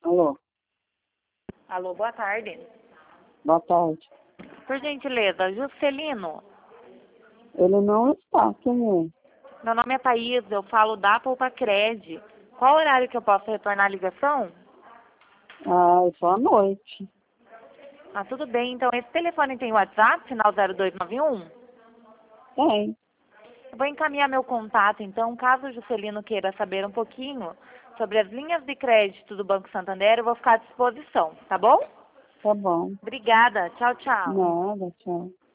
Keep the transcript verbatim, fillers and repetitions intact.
Alô, Alô, boa tarde. boa tarde. Por gentileza, Juscelino. Ele não está, quem Meu nome é Thaís, eu falo da Poupa Cred. Qual horário que eu posso retornar a ligação? é? Ah, é só à noite. Ah, tudo bem. Então, esse telefone tem WhatsApp, final zero dois nove um? Tem. Eu vou encaminhar meu contato, então, caso o Juscelino queira saber um pouquinho sobre as linhas de crédito do Banco Santander, eu vou ficar à disposição, tá bom? Tá bom. Obrigada. Tchau, tchau. Nada, tchau.